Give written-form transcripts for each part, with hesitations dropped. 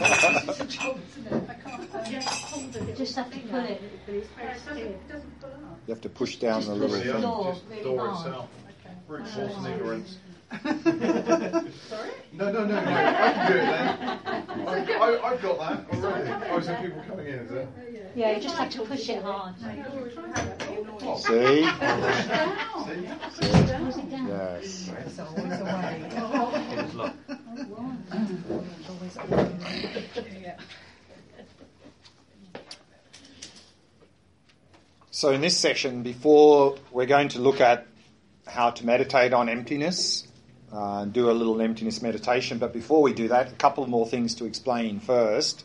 It's a job, isn't it? I can't hold it. Just have to pull it. It doesn't pull up. You have to push down the little push the thing. door Just really door hard. itself. Okay. Brute force and ignorance. Sorry? No. I can do it then. I've got that already. Oh, so people coming in, is it? Yeah, you just have to push it hard. See? Push it down. Yes. It's always away. It was locked. It's always away. So in this session, before we're going to look at how to meditate on emptiness, do a little emptiness meditation, but before we do that, a couple more things to explain first.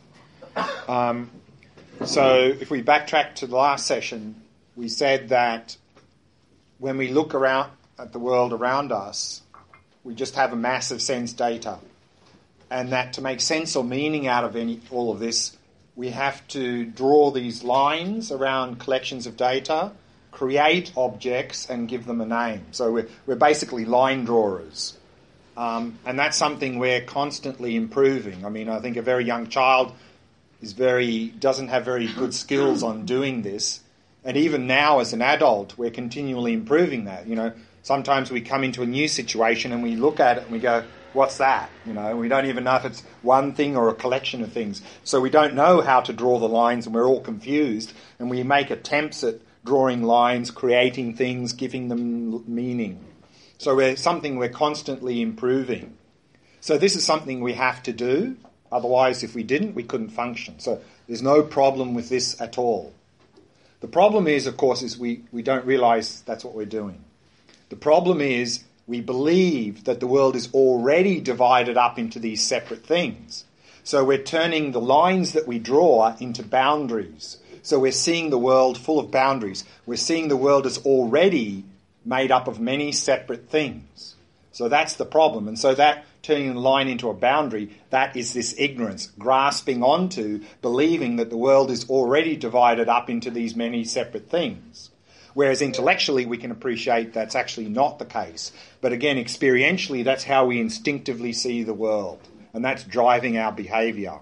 So if we backtrack to the last session, we said that when we look around at the world around us, we just have a mass of sense data. And that to make sense or meaning out of all of this, we have to draw these lines around collections of data, create objects, and give them a name. So we're basically line drawers. And that's something we're constantly improving. I mean, I think a very young child doesn't have very good skills on doing this. And even now as an adult, we're continually improving that. You know, sometimes we come into a new situation and we look at it and we go, what's that? You know, we don't even know if it's one thing or a collection of things. So we don't know how to draw the lines and we're all confused. And we make attempts at drawing lines, creating things, giving them meaning. So we're constantly improving. So this is something we have to do. Otherwise, if we didn't, we couldn't function. So there's no problem with this at all. The problem is, of course, is we don't realise that's what we're doing. The problem is we believe that the world is already divided up into these separate things. So we're turning the lines that we draw into boundaries. So we're seeing the world full of boundaries. We're seeing the world as already made up of many separate things. So that's the problem. And so that turning the line into a boundary, that is this ignorance, grasping onto, believing that the world is already divided up into these many separate things. Whereas intellectually we can appreciate that's actually not the case. But again, experientially, that's how we instinctively see the world. And that's driving our behaviour.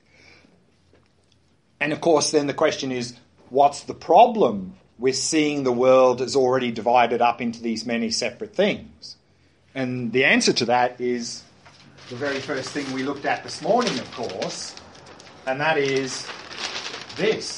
And of course, then the question is, what's the problem with seeing the world as already divided up into these many separate things? And the answer to that is the very first thing we looked at this morning, of course, and that is this,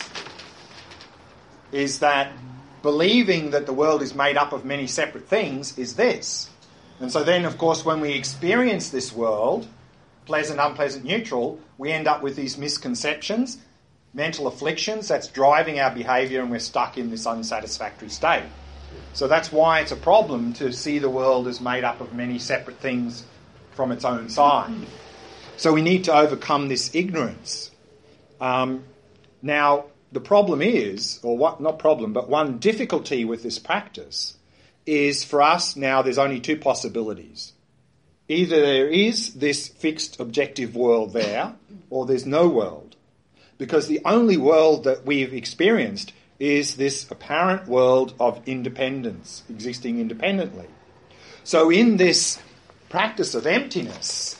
is that believing that the world is made up of many separate things is this. And so then, of course, when we experience this world, pleasant, unpleasant, neutral, we end up with these misconceptions, mental afflictions, that's driving our behaviour, and we're stuck in this unsatisfactory state. So that's why it's a problem to see the world as made up of many separate things from its own side. So we need to overcome this ignorance. Now, the problem is, but one difficulty with this practice is for us now there's only two possibilities. Either there is this fixed objective world there, or there's no world. Because the only world that we've experienced is this apparent world of independence, existing independently. So in this practice of emptiness,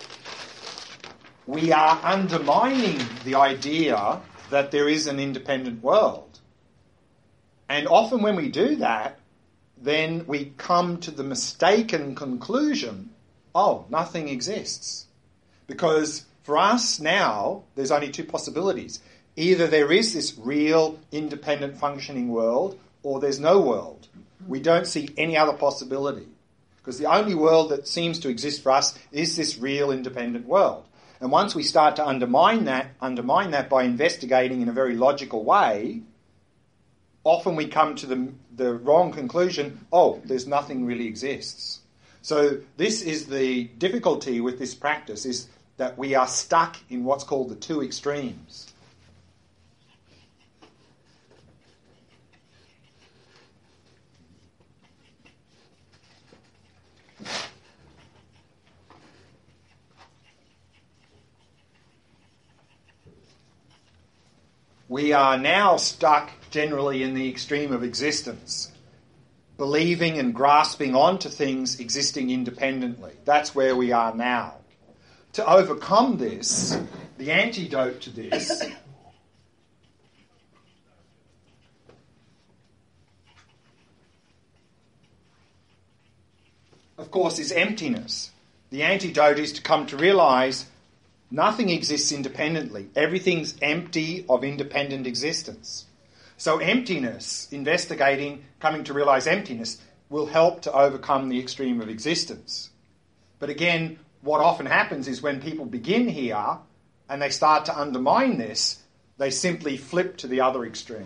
we are undermining the idea that there is an independent world. And often when we do that, then we come to the mistaken conclusion, oh, nothing exists. Because for us now, there's only two possibilities. Either there is this real, independent, functioning world, or there's no world. We don't see any other possibility. Because the only world that seems to exist for us is this real, independent world. And once we start to undermine that by investigating in a very logical way, often we come to the wrong conclusion, oh, there's nothing really exists. So this is the difficulty with this practice, is that we are stuck in what's called the two extremes. We are now stuck generally in the extreme of existence, believing and grasping onto things existing independently. That's where we are now. To overcome this, the antidote to this of course, is emptiness. The antidote is to come to realize nothing exists independently. Everything's empty of independent existence. So emptiness, investigating, coming to realize emptiness, will help to overcome the extreme of existence. But again, what often happens is when people begin here and they start to undermine this, they simply flip to the other extreme.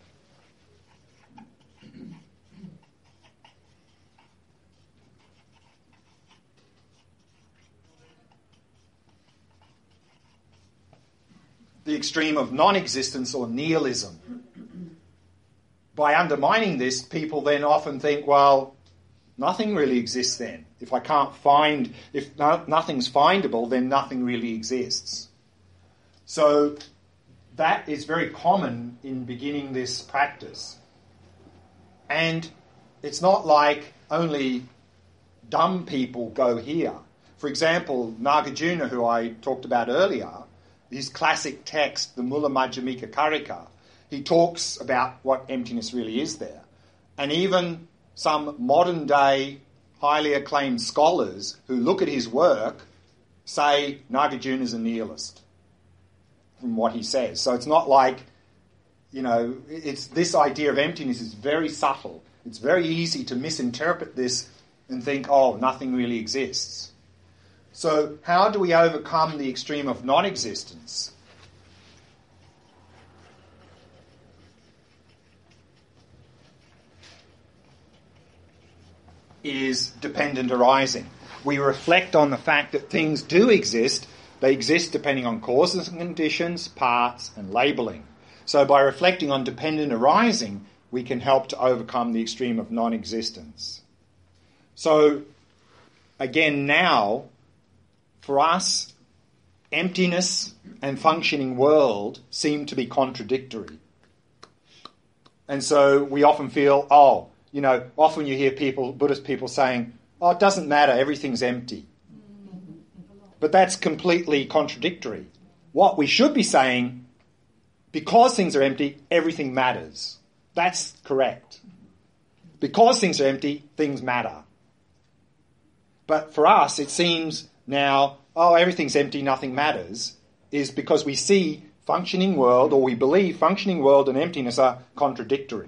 The extreme of non-existence or nihilism. By undermining this, people then often think, well, nothing really exists then. If I can't find, if nothing's findable, then nothing really exists. So that is very common in beginning this practice. And it's not like only dumb people go here. For example, Nagarjuna, who I talked about earlier, his classic text, the Mula Madhyamika Karika, he talks about what emptiness really is there. And even some modern day highly acclaimed scholars who look at his work say Nagarjuna is a nihilist from what he says. So it's not like, it's this idea of emptiness is very subtle. It's very easy to misinterpret this and think, oh, nothing really exists. So how do we overcome the extreme of non-existence? Is dependent arising. We reflect on the fact that things do exist. They exist depending on causes and conditions, parts and labelling. So by reflecting on dependent arising, we can help to overcome the extreme of non-existence. So again now, for us, emptiness and functioning world seem to be contradictory. And so we often feel, often you hear Buddhist people saying, oh, it doesn't matter, everything's empty. But that's completely contradictory. What we should be saying, because things are empty, everything matters. That's correct. Because things are empty, things matter. But for us, it seems now, everything's empty, nothing matters, is because we see functioning world, or we believe functioning world and emptiness are contradictory.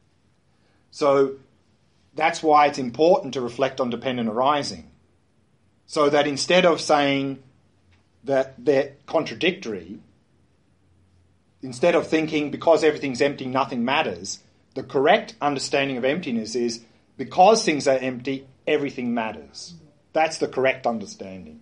So that's why it's important to reflect on dependent arising. So that instead of saying that they're contradictory, instead of thinking because everything's empty, nothing matters, the correct understanding of emptiness is because things are empty, everything matters. That's the correct understanding.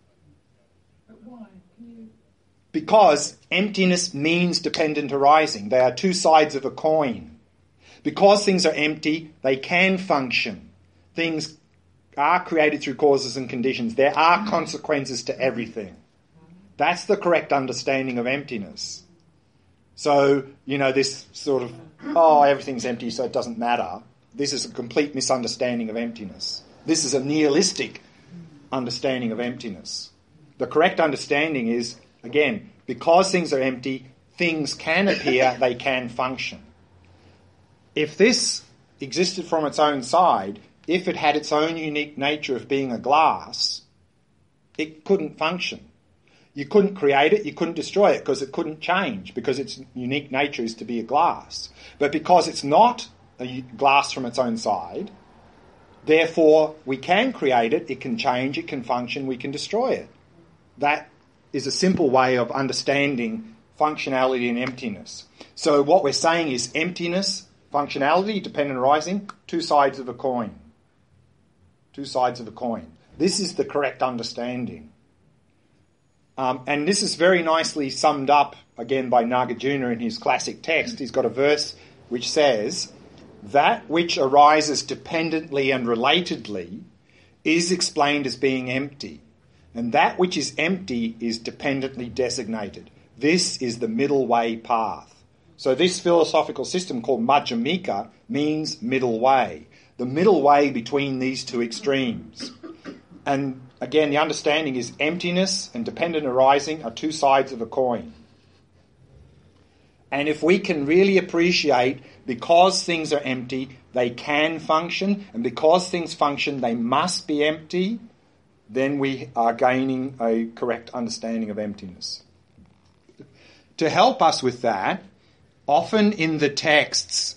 But why? Because emptiness means dependent arising. They are two sides of a coin. Because things are empty, they can function. Things are created through causes and conditions. There are consequences to everything. That's the correct understanding of emptiness. So, this sort of, everything's empty so it doesn't matter. This is a complete misunderstanding of emptiness. This is a nihilistic understanding of emptiness. The correct understanding is, again, because things are empty, things can appear, they can function. If this existed from its own side, if it had its own unique nature of being a glass, it couldn't function. You couldn't create it, you couldn't destroy it because it couldn't change because its unique nature is to be a glass. But because it's not a glass from its own side, therefore we can create it, it can change, it can function, we can destroy it. That is a simple way of understanding functionality and emptiness. So what we're saying is emptiness, functionality, dependent arising, two sides of a coin. Two sides of a coin. This is the correct understanding. And this is very nicely summed up, again, by Nagarjuna in his classic text. He's got a verse which says, that which arises dependently and relatedly is explained as being empty, and that which is empty is dependently designated. This is the middle way path. So this philosophical system called Madhyamika means middle way. The middle way between these two extremes. And again, the understanding is emptiness and dependent arising are two sides of a coin. And if we can really appreciate, because things are empty, they can function, and because things function, they must be empty, then we are gaining a correct understanding of emptiness. To help us with that, often in the texts,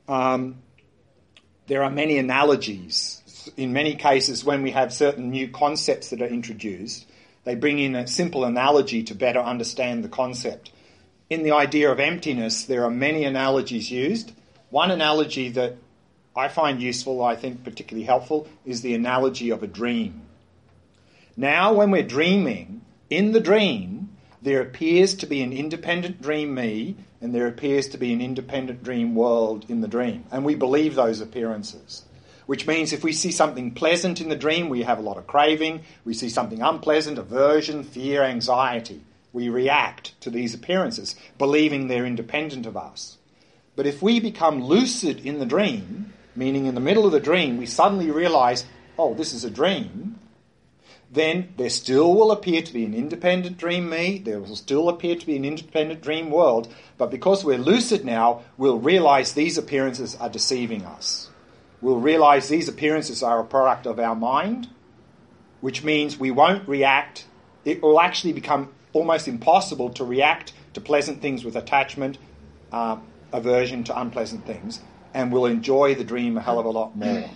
there are many analogies. In many cases, when we have certain new concepts that are introduced, they bring in a simple analogy to better understand the concept. In the idea of emptiness, there are many analogies used. One analogy that I find useful, I think particularly helpful, is the analogy of a dream. Now, when we're dreaming, in the dream, there appears to be an independent dream me, and there appears to be an independent dream world in the dream. And we believe those appearances. Which means if we see something pleasant in the dream, we have a lot of craving. We see something unpleasant, aversion, fear, anxiety. We react to these appearances, believing they're independent of us. But if we become lucid in the dream, meaning in the middle of the dream, we suddenly realize, oh, this is a dream, then there still will appear to be an independent dream me, there will still appear to be an independent dream world, but because we're lucid now, we'll realize these appearances are deceiving us. We'll realize these appearances are a product of our mind, which means we won't react. It will actually become almost impossible to react to pleasant things with attachment, aversion to unpleasant things, and we'll enjoy the dream a hell of a lot more.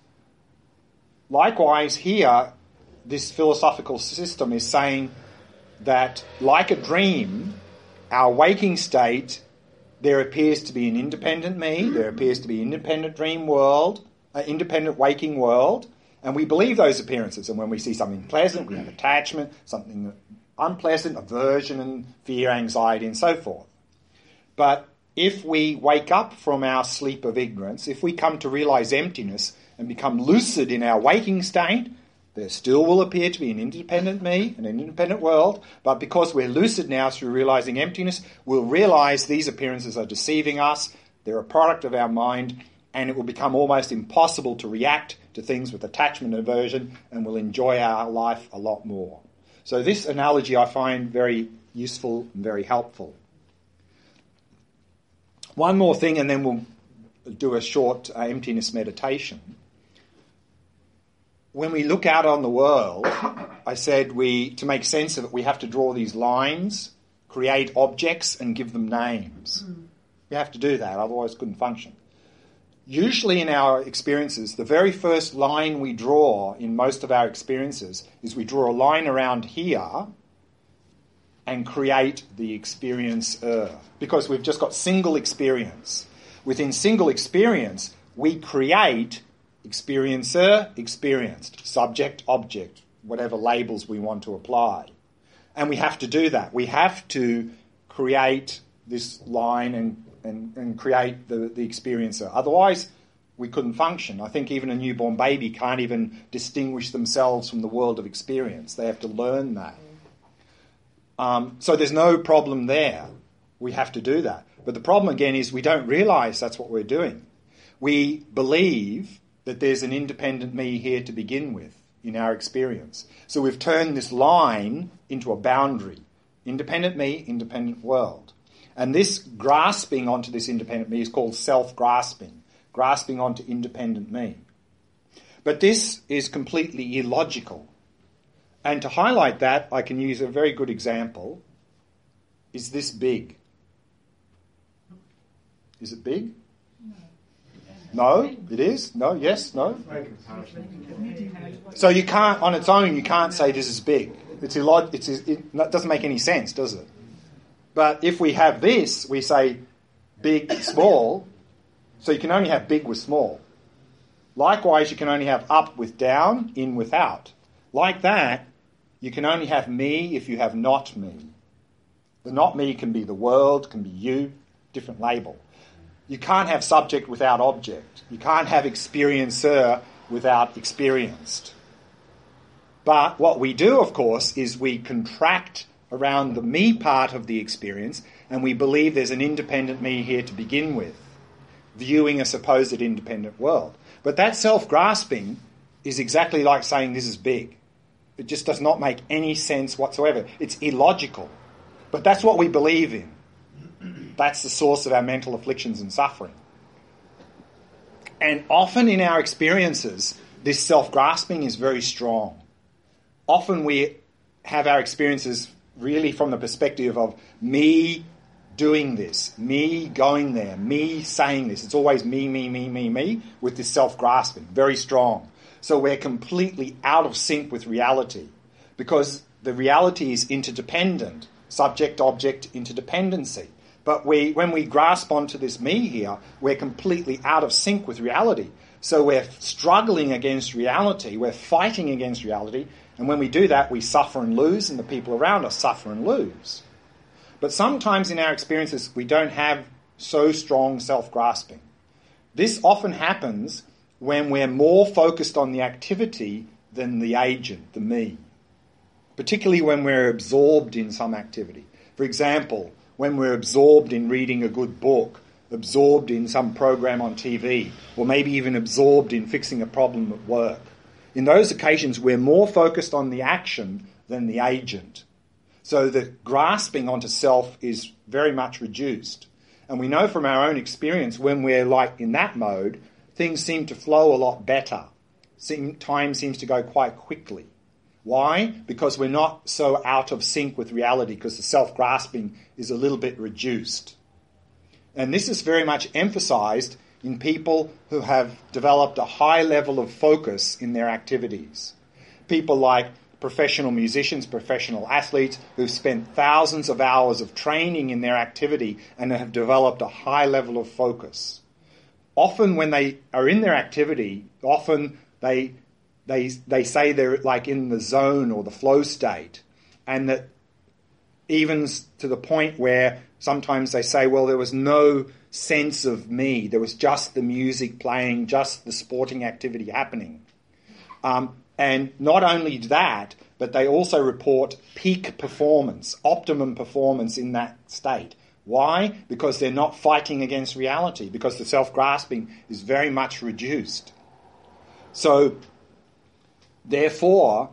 Likewise, here, this philosophical system is saying that, like a dream, our waking state, there appears to be an independent me, there appears to be an independent dream world, an independent waking world, and we believe those appearances. And when we see something pleasant, we have attachment, something unpleasant, aversion and fear, anxiety, and so forth. But if we wake up from our sleep of ignorance, if we come to realize emptiness and become lucid in our waking state, there still will appear to be an independent me and an independent world, but because we're lucid now through realizing emptiness, we'll realize these appearances are deceiving us, they're a product of our mind, and it will become almost impossible to react to things with attachment and aversion, and we'll enjoy our life a lot more. So this analogy I find very useful and very helpful. One more thing, and then we'll do a short emptiness meditation. When we look out on the world, I said to make sense of it, we have to draw these lines, create objects, and give them names. We have to do that, otherwise it couldn't function. Usually in our experiences, the very first line we draw in most of our experiences is we draw a line around here and create the experiencer, because we've just got single experience. Within single experience, we create experiencer, experienced, subject, object, whatever labels we want to apply. And we have to do that. We have to create this line and create the experiencer. Otherwise, we couldn't function. I think even a newborn baby can't even distinguish themselves from the world of experience. They have to learn that. So there's no problem there. We have to do that. But the problem, again, is we don't realise that's what we're doing. We believe that there's an independent me here to begin with in our experience. So we've turned this line into a boundary. Independent me, independent world. And this grasping onto this independent me is called self-grasping, grasping onto independent me. But this is completely illogical. And to highlight that, I can use a very good example. Is this big? Is it big? No, it is. No, yes, no. So you can't, on its own, you can't say this is big. It doesn't make any sense, does it? But if we have this, we say big, small, so you can only have big with small. Likewise, you can only have up with down, in with out. Like that, you can only have me if you have not me. The not me can be the world, can be you, different label. You can't have subject without object. You can't have experiencer without experienced. But what we do, of course, is we contract around the me part of the experience, and we believe there's an independent me here to begin with, viewing a supposed independent world. But that self-grasping is exactly like saying this is big. It just does not make any sense whatsoever. It's illogical. But that's what we believe in. That's the source of our mental afflictions and suffering. And often in our experiences, this self-grasping is very strong. Often we have our experiences really from the perspective of me doing this, me going there, me saying this. It's always me, with this self-grasping, very strong. So we're completely out of sync with reality because the reality is interdependent, subject-object interdependency. But when we grasp onto this me here, we're completely out of sync with reality. So we're struggling against reality, we're fighting against reality, and when we do that, we suffer and lose, and the people around us suffer and lose. But sometimes in our experiences, we don't have so strong self-grasping. This often happens when we're more focused on the activity than the agent, the me. Particularly when we're absorbed in some activity. For example, when we're absorbed in reading a good book, absorbed in some program on TV, or maybe even absorbed in fixing a problem at work. In those occasions, we're more focused on the action than the agent. So the grasping onto self is very much reduced. And we know from our own experience, when we're like in that mode, things seem to flow a lot better. Time seems to go quite quickly. Why? Because we're not so out of sync with reality, because the self-grasping is a little bit reduced. And this is very much emphasized in people who have developed a high level of focus in their activities. People like professional musicians, professional athletes who've spent thousands of hours of training in their activity and have developed a high level of focus. Often when they are in their activity, often they say they're like in the zone or the flow state, and that even to the point where sometimes they say, well, there was no sense of me. There was just the music playing, just the sporting activity happening. And not only that, but they also report peak performance, optimum performance in that state. Why? Because they're not fighting against reality, because the self-grasping is very much reduced. So, therefore,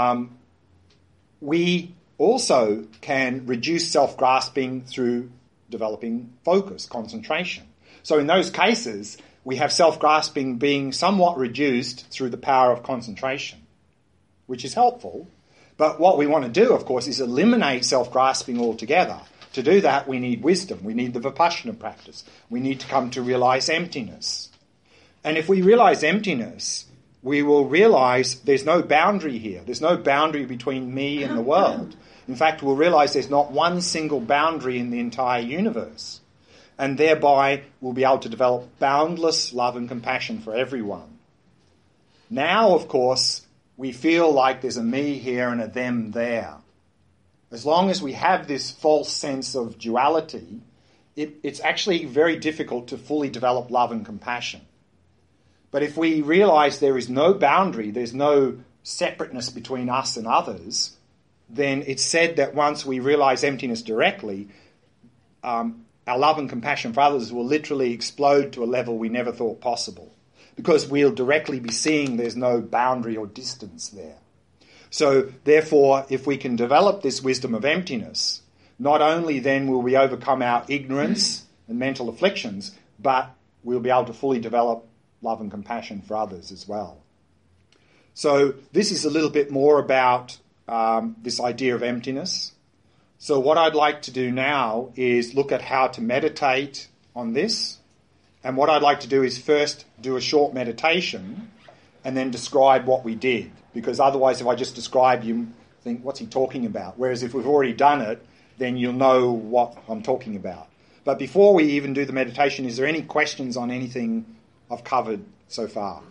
we also can reduce self-grasping through developing focus, concentration. So in those cases, we have self-grasping being somewhat reduced through the power of concentration, which is helpful. But what we want to do, of course, is eliminate self-grasping altogether. To do that, we need wisdom. We need the Vipassana practice. We need to come to realize emptiness. And if we realize emptiness, we will realize there's no boundary here. There's no boundary between me and the world. In fact, we'll realize there's not one single boundary in the entire universe. And thereby, we'll be able to develop boundless love and compassion for everyone. Now, of course, we feel like there's a me here and a them there. As long as we have this false sense of duality, it's actually very difficult to fully develop love and compassion. But if we realize there is no boundary, there's no separateness between us and others, then it's said that once we realize emptiness directly, our love and compassion for others will literally explode to a level we never thought possible, because we'll directly be seeing there's no boundary or distance there. So, therefore, if we can develop this wisdom of emptiness, not only then will we overcome our ignorance and mental afflictions, but we'll be able to fully develop love and compassion for others as well. So this is a little bit more about this idea of emptiness. So what I'd like to do now is look at how to meditate on this. And what I'd like to do is first do a short meditation and then describe what we did. Because otherwise, if I just describe, you think, what's he talking about? Whereas if we've already done it, then you'll know what I'm talking about. But before we even do the meditation, is there any questions on anything I've covered so far?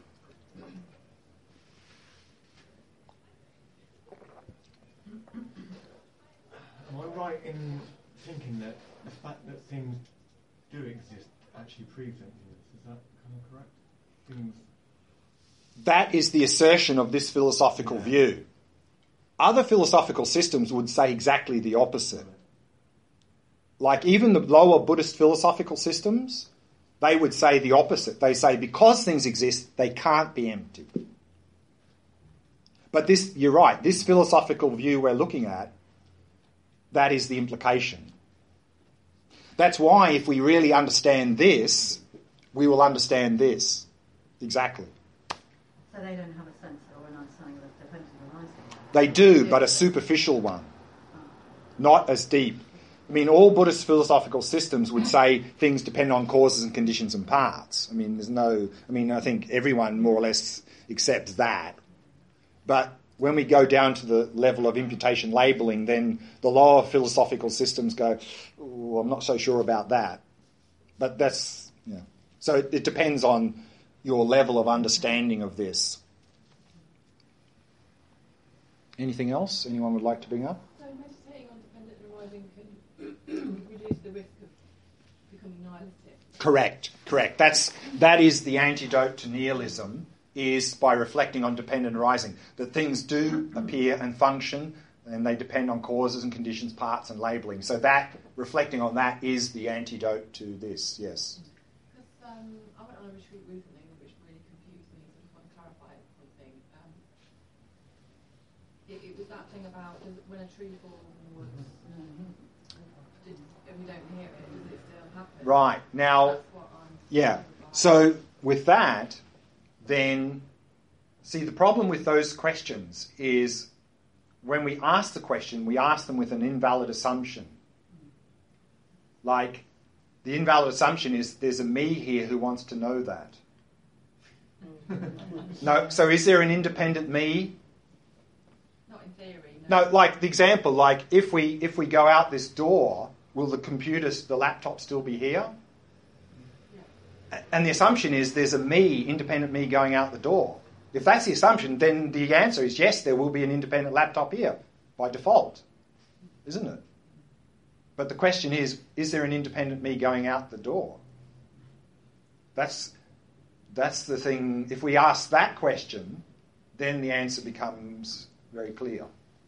Am I right in thinking that the fact that things do exist actually proves emptiness? Is that kind of correct? Things... That is the assertion of this philosophical view. Other philosophical systems would say exactly the opposite. Like even the lower Buddhist philosophical systems, they would say the opposite. They say because things exist, they can't be empty. But this, you're right, this philosophical view we're looking at, that is the implication. That's why if we really understand this, we will understand this. Exactly. So they don't have a sense or an understanding of dependent arising? They do, but a superficial one. Not as deep. I mean, all Buddhist philosophical systems would say things depend on causes and conditions and parts. I mean, I think everyone more or less accepts that. But when we go down to the level of imputation labelling, then the lower philosophical systems go, oh, I'm not so sure about that. But that's, yeah. So it depends on your level of understanding of this. Anything else anyone would like to bring up? So meditating on dependent arising can reduce the risk of becoming nihilistic. Correct. That is the antidote to nihilism, is by reflecting on dependent arising. That things do appear and function, and they depend on causes and conditions, parts and labelling. So that, reflecting on that, is the antidote to this, yes. Because I went on a retreat recently which really confused me, so I just want to clarify something. It was that thing about when a tree falls in the woods, if we don't hear it, does it still happen? Right. Now, That's what I'm yeah. So with that, then, see, the problem with those questions is when we ask the question, we ask them with an invalid assumption. Like, the invalid assumption is there's a me here who wants to know that. No. So is there an independent me? Not in theory. No, like the example, like if we go out this door, will the laptop still be here? And the assumption is there's a me, independent me, going out the door. If that's the assumption, then the answer is yes, there will be an independent laptop here by default, isn't it? But the question is there an independent me going out the door? That's the thing. If we ask that question, then the answer becomes very clear.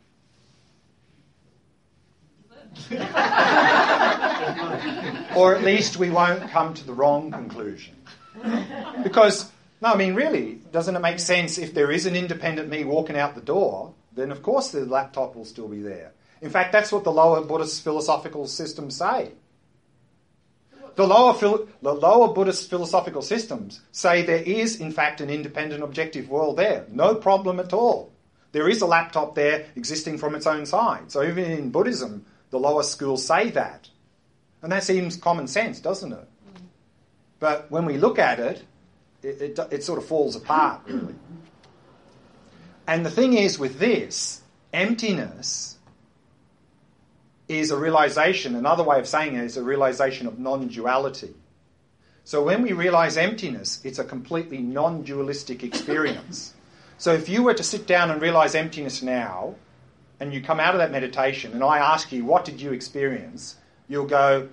Or at least we won't come to the wrong conclusion. Because, no, I mean, really, doesn't it make sense if there is an independent me walking out the door, then of course the laptop will still be there. In fact, that's what the lower Buddhist philosophical systems say. The lower Buddhist philosophical systems say there is, in fact, an independent objective world there. No problem at all. There is a laptop there existing from its own side. So even in Buddhism, the lower schools say that. And that seems common sense, doesn't it? But when we look at it, it sort of falls apart, really. And the thing is with this, emptiness is a realization, another way of saying it is a realization of non-duality. So when we realize emptiness, it's a completely non-dualistic experience. So if you were to sit down and realize emptiness now, and you come out of that meditation, and I ask you, what did you experience? You'll go,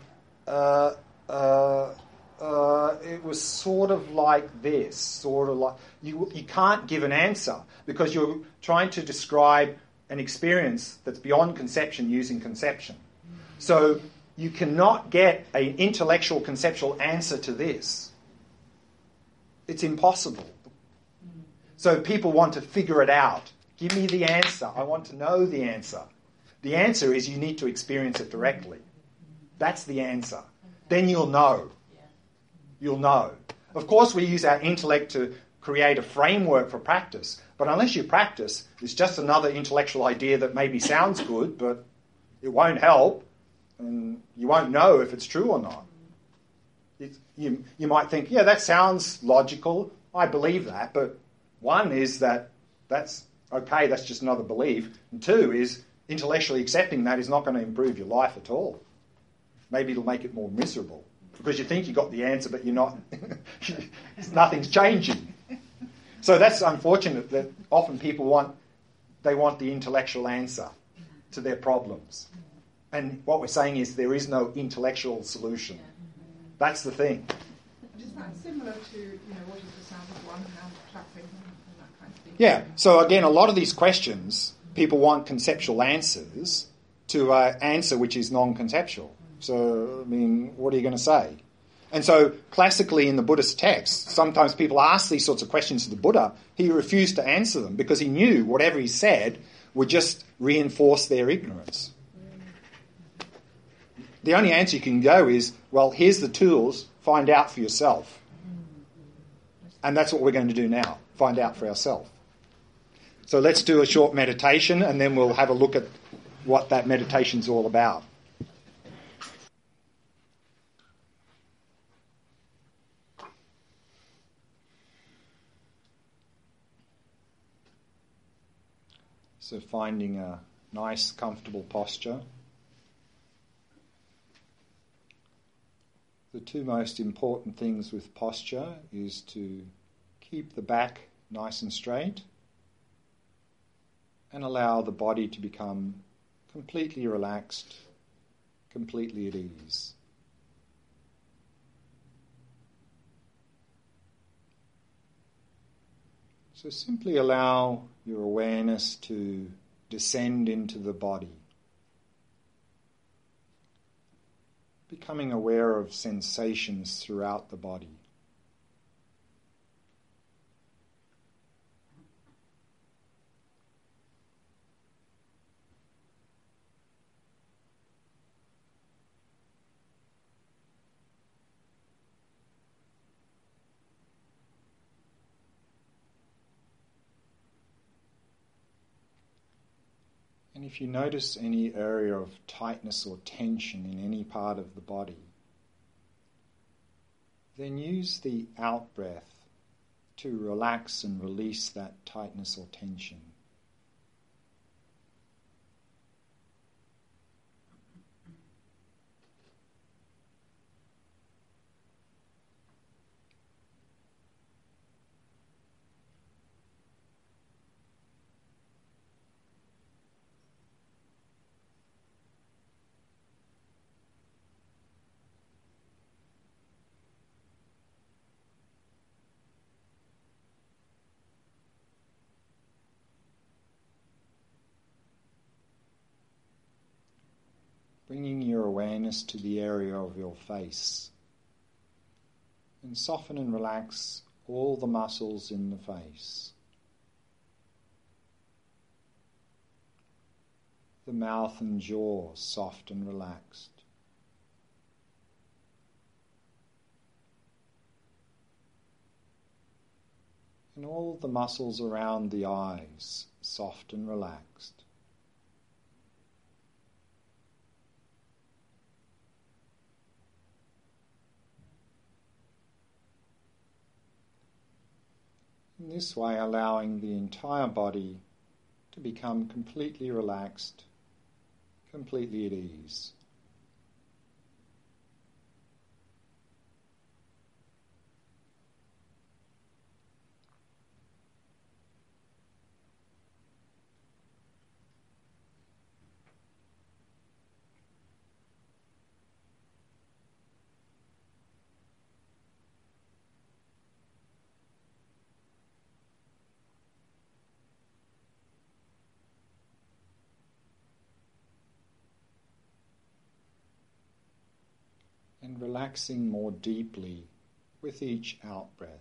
it was sort of like this, sort of like... You can't give an answer because you're trying to describe an experience that's beyond conception using conception. So you cannot get an intellectual, conceptual answer to this. It's impossible. So people want to figure it out. Give me the answer. I want to know the answer. The answer is you need to experience it directly. That's the answer. Then you'll know. You'll know. Of course, we use our intellect to create a framework for practice, but unless you practice, it's just another intellectual idea that maybe sounds good, but it won't help, and you won't know if it's true or not. You might think, yeah, that sounds logical. I believe that, but one is that's okay, that's just another belief. And two is intellectually accepting that is not going to improve your life at all. Maybe it'll make it more miserable because you think you got the answer, but you're not. Nothing's changing. So that's unfortunate that often people want the intellectual answer to their problems. And what we're saying is there is no intellectual solution. That's the thing. Is that similar to, what is the sound of one hand clapping and that kind of thing? Yeah. So again, a lot of these questions, people want conceptual answers to an answer which is non-conceptual. So, I mean, what are you going to say? And so classically in the Buddhist texts, sometimes people ask these sorts of questions to the Buddha. He refused to answer them because he knew whatever he said would just reinforce their ignorance. The only answer you can go is, well, here's the tools, find out for yourself. And that's what we're going to do now, find out for ourselves. So let's do a short meditation and then we'll have a look at what that meditation's all about. So finding a nice, comfortable posture. The two most important things with posture is to keep the back nice and straight and allow the body to become completely relaxed, completely at ease. So simply allow your awareness to descend into the body, becoming aware of sensations throughout the body. And if you notice any area of tightness or tension in any part of the body, then use the out-breath to relax and release that tightness or tension. Bringing your awareness to the area of your face, and soften and relax all the muscles in the face. The mouth and jaw soft and relaxed. And all the muscles around the eyes soft and relaxed. In this way, allowing the entire body to become completely relaxed, completely at ease. And relaxing more deeply with each out-breath.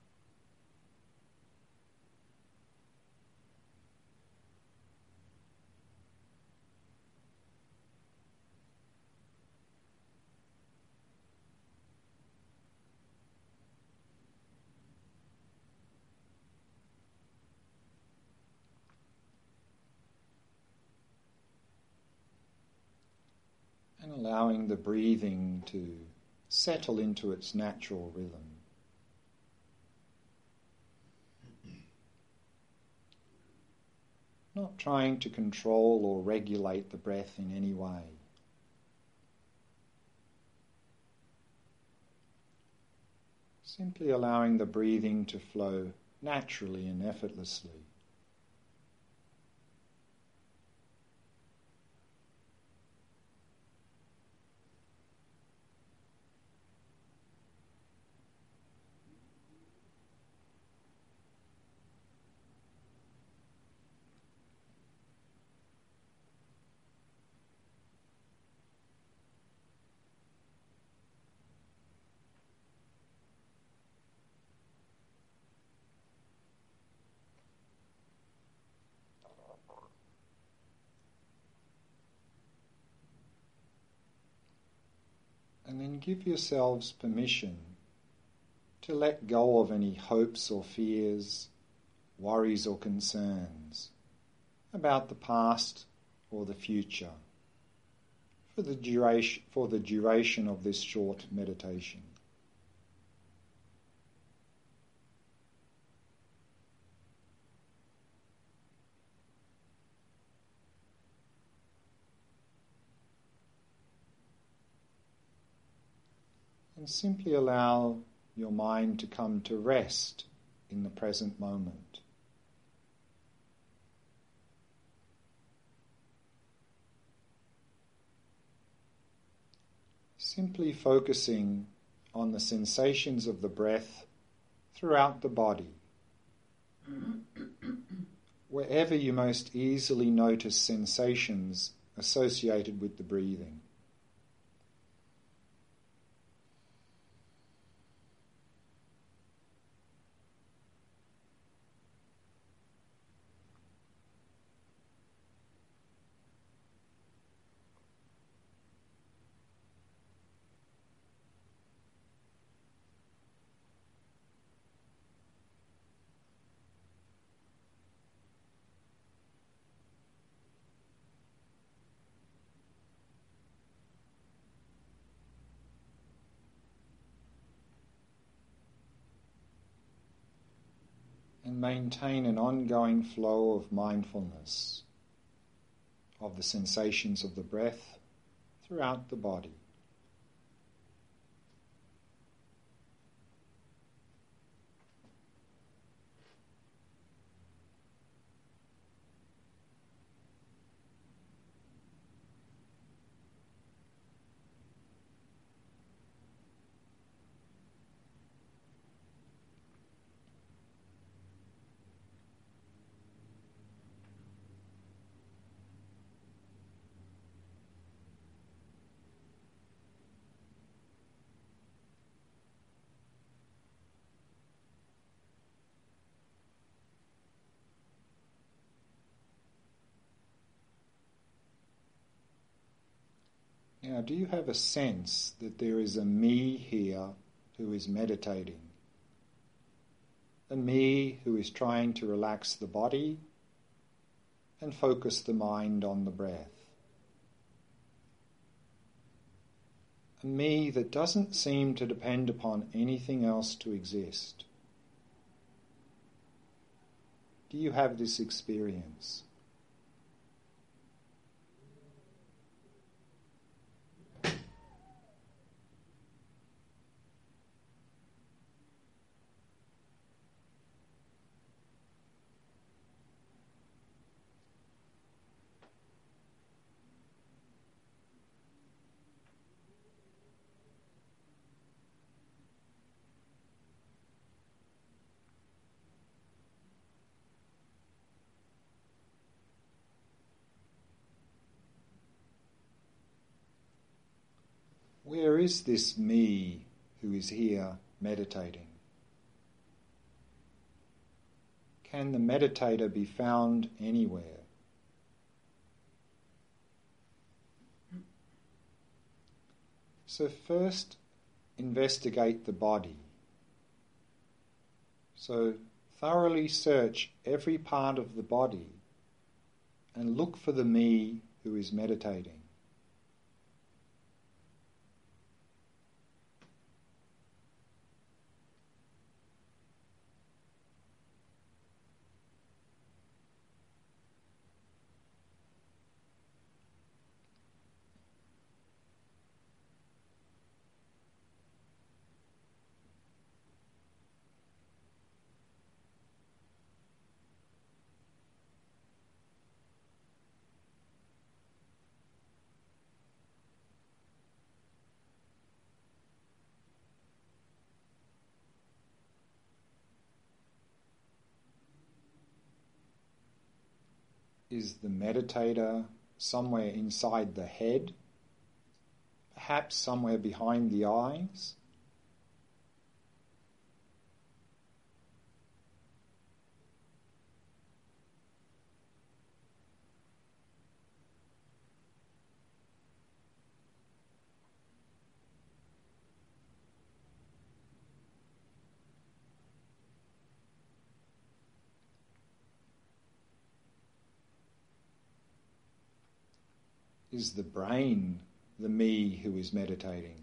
And allowing the breathing to settle into its natural rhythm. Not trying to control or regulate the breath in any way. Simply allowing the breathing to flow naturally and effortlessly. And then give yourselves permission to let go of any hopes or fears, worries or concerns about the past or the future for the duration of this short meditation. And simply allow your mind to come to rest in the present moment. Simply focusing on the sensations of the breath throughout the body. Wherever you most easily notice sensations associated with the breathing. And maintain an ongoing flow of mindfulness of the sensations of the breath throughout the body. Now, do you have a sense that there is a me here who is meditating? A me who is trying to relax the body and focus the mind on the breath. A me that doesn't seem to depend upon anything else to exist. Do you have this experience? Where is this me who is here meditating? Can the meditator be found anywhere? So first, investigate the body. So thoroughly search every part of the body and look for the me who is meditating. Is the meditator somewhere inside the head? Perhaps somewhere behind the eyes? Is the brain the me who is meditating?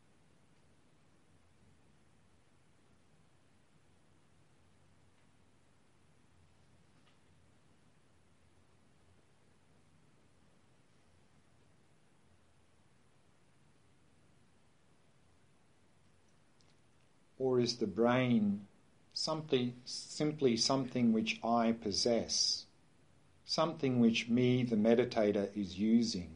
Or is the brain simply something which I possess, something which me, the meditator, is using?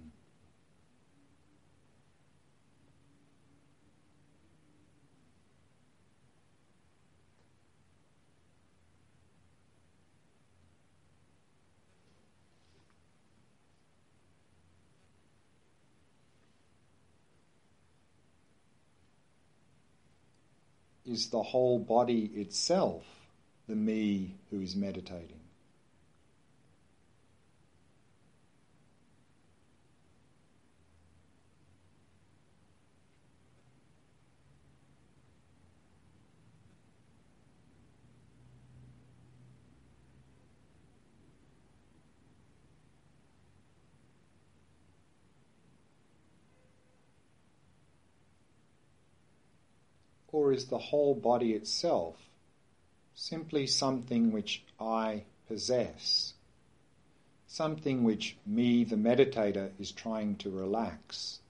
Is the whole body itself the me who is meditating? Or is the whole body itself simply something which I possess, something which me, the meditator, is trying to relax?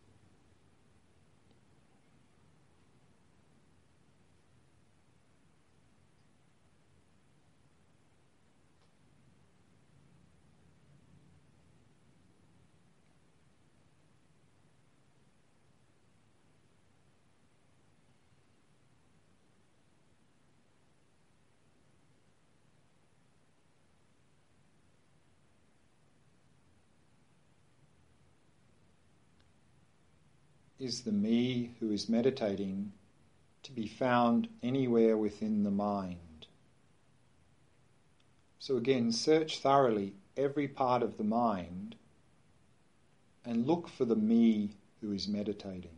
Is the me who is meditating to be found anywhere within the mind? So again, search thoroughly every part of the mind and look for the me who is meditating.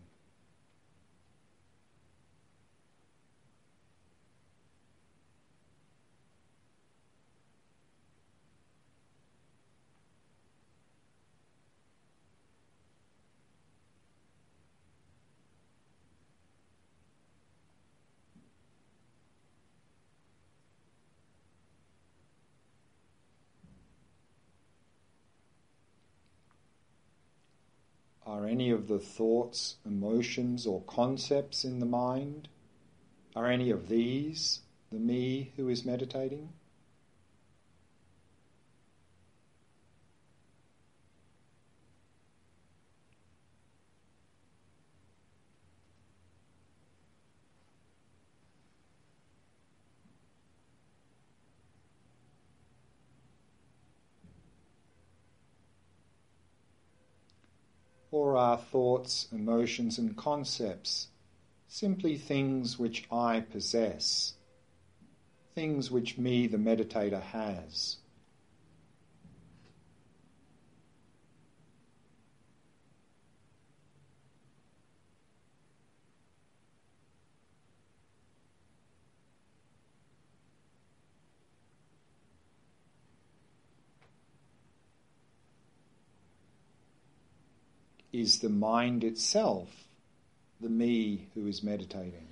Are any of the thoughts, emotions, or concepts in the mind, are any of these the me who is meditating? Or are thoughts, emotions and concepts simply things which I possess, things which me, the meditator, has? Is the mind itself the me who is meditating?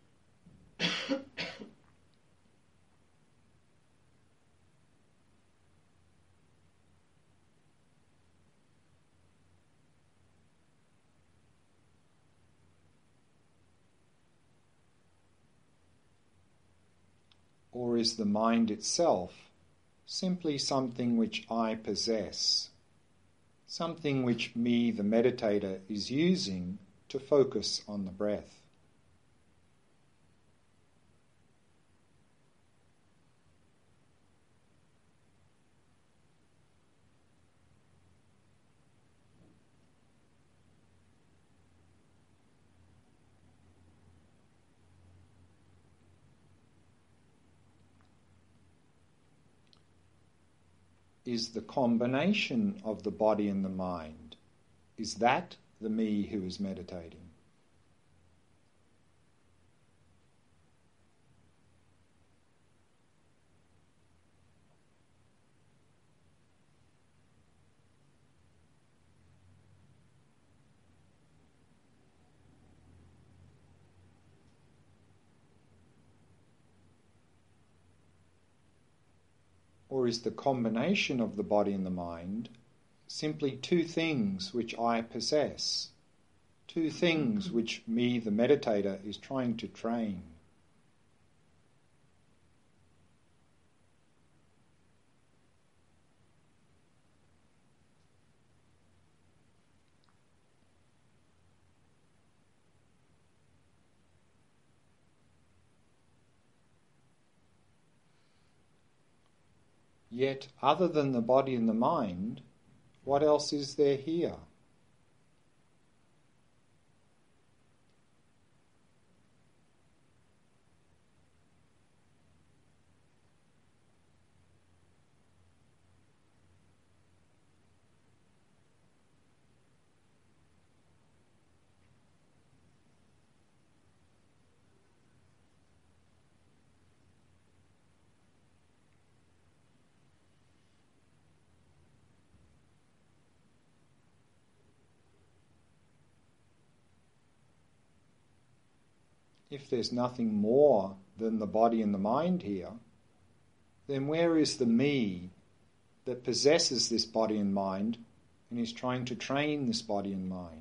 Or is the mind itself simply something which I possess, something which me, the meditator, is using to focus on the breath? Is the combination of the body and the mind, is that the me who is meditating? Or is the combination of the body and the mind simply two things which I possess? Two things which me, the meditator, is trying to train? Yet, other than the body and the mind, what else is there here? If there's nothing more than the body and the mind here, then where is the me that possesses this body and mind and is trying to train this body and mind?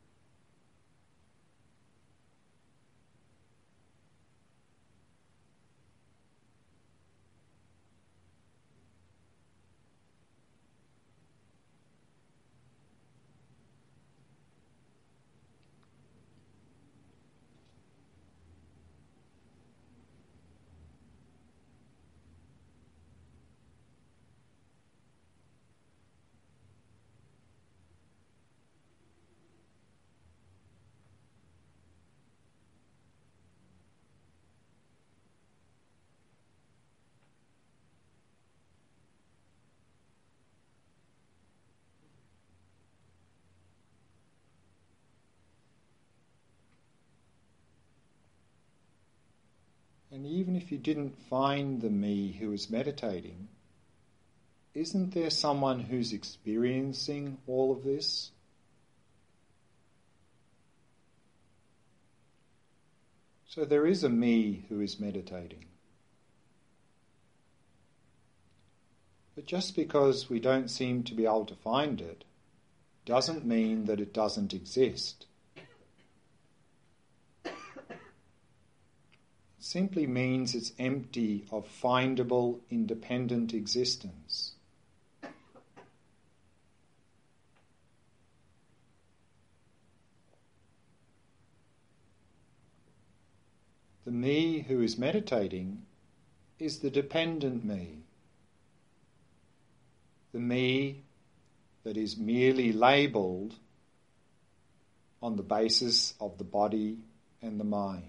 And even if you didn't find the me who is meditating, isn't there someone who's experiencing all of this? So there is a me who is meditating. But just because we don't seem to be able to find it doesn't mean that it doesn't exist. Simply means it's empty of findable, independent existence. The me who is meditating is the dependent me. The me that is merely labelled on the basis of the body and the mind.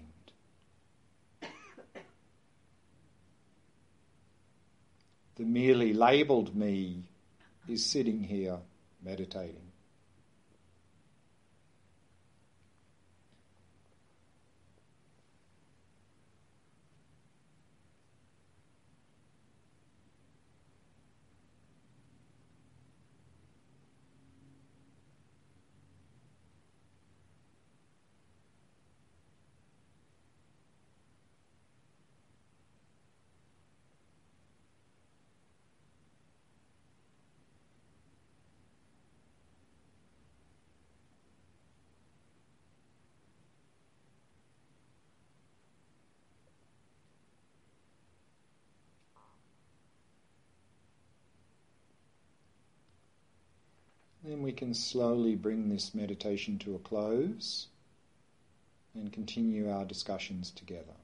The merely labelled me is sitting here meditating. Then we can slowly bring this meditation to a close and continue our discussions together.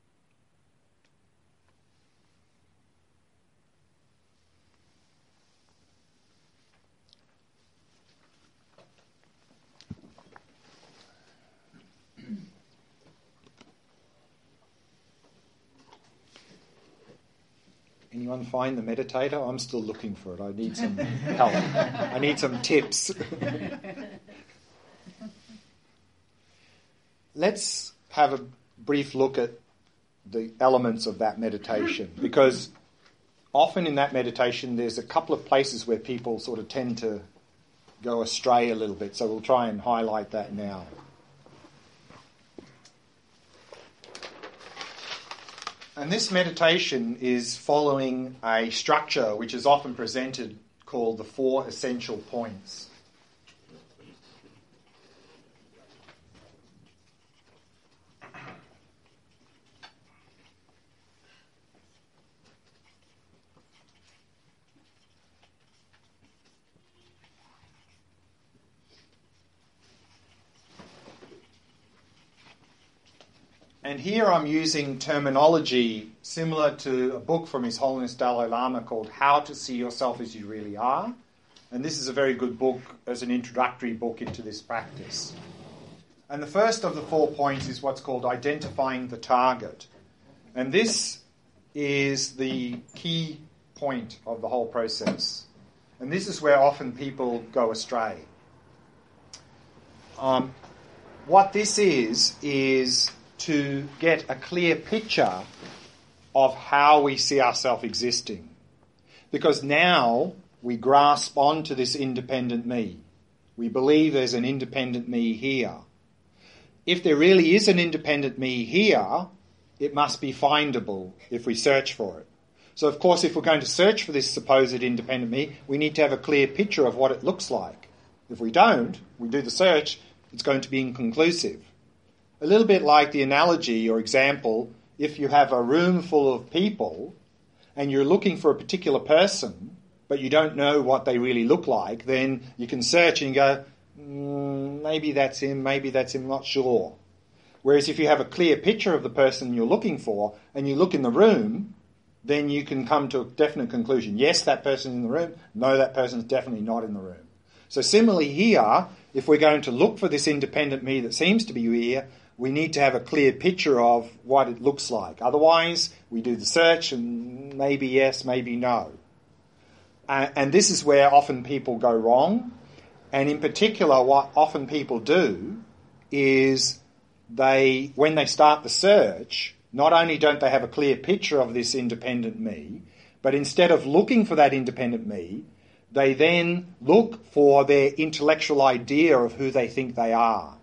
Anyone find the meditator? I'm still looking for it. I need some help. I need some tips. Let's have a brief look at the elements of that meditation, because often in that meditation there's a couple of places where people sort of tend to go astray a little bit, so we'll try and highlight that now. And this meditation is following a structure which is often presented called the 4 essential points. And here I'm using terminology similar to a book from His Holiness Dalai Lama called How to See Yourself as You Really Are. And this is a very good book as an introductory book into this practice. And the first of the 4 points is what's called identifying the target. And this is the key point of the whole process. And this is where often people go astray. What this is to get a clear picture of how we see ourselves existing. Because now we grasp onto this independent me. We believe there's an independent me here. If there really is an independent me here, it must be findable if we search for it. So of course, if we're going to search for this supposed independent me, we need to have a clear picture of what it looks like. If we don't, we do the search, it's going to be inconclusive. A little bit like the analogy or example, if you have a room full of people and you're looking for a particular person, but you don't know what they really look like, then you can search and go, maybe that's him, not sure. Whereas if you have a clear picture of the person you're looking for and you look in the room, then you can come to a definite conclusion. Yes, that person's in the room. No, that person's definitely not in the room. So similarly here, if we're going to look for this independent me that seems to be here, we need to have a clear picture of what it looks like. Otherwise, we do the search and maybe yes, maybe no. And this is where often people go wrong. And in particular, what often people do is when they start the search, not only don't they have a clear picture of this independent me, but instead of looking for that independent me, they then look for their intellectual idea of who they think they are.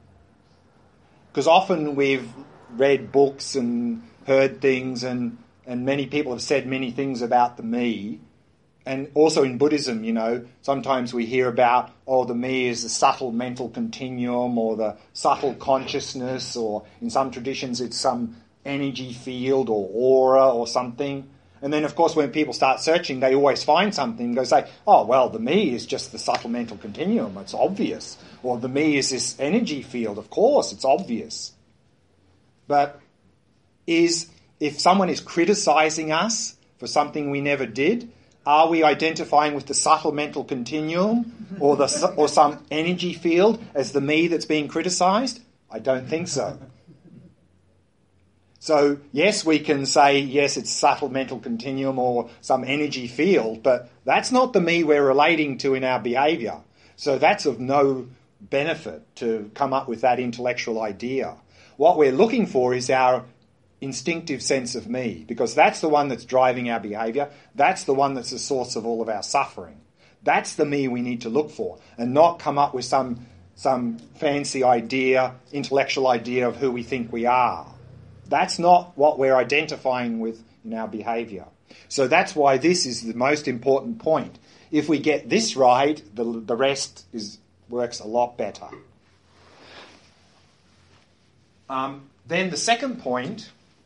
Because often we've read books and heard things and many people have said many things about the me. And also in Buddhism, sometimes we hear about, the me is the subtle mental continuum or the subtle consciousness, or in some traditions it's some energy field or aura or something. And then, of course, when people start searching, they always find something and go say, the me is just the subtle mental continuum. It's obvious. Or the me is this energy field. Of course, it's obvious. But if someone is criticizing us for something we never did, are we identifying with the subtle mental continuum or some energy field as the me that's being criticized? I don't think so. So, yes, we can say, yes, it's subtle mental continuum or some energy field, but that's not the me we're relating to in our behaviour. So that's of no benefit to come up with that intellectual idea. What we're looking for is our instinctive sense of me, because that's the one that's driving our behaviour. That's the one that's the source of all of our suffering. That's the me we need to look for, and not come up with some fancy idea, intellectual idea of who we think we are. That's not what we're identifying with in our behaviour. So that's why this is the most important point. If we get this right, the rest works a lot better. Then the second point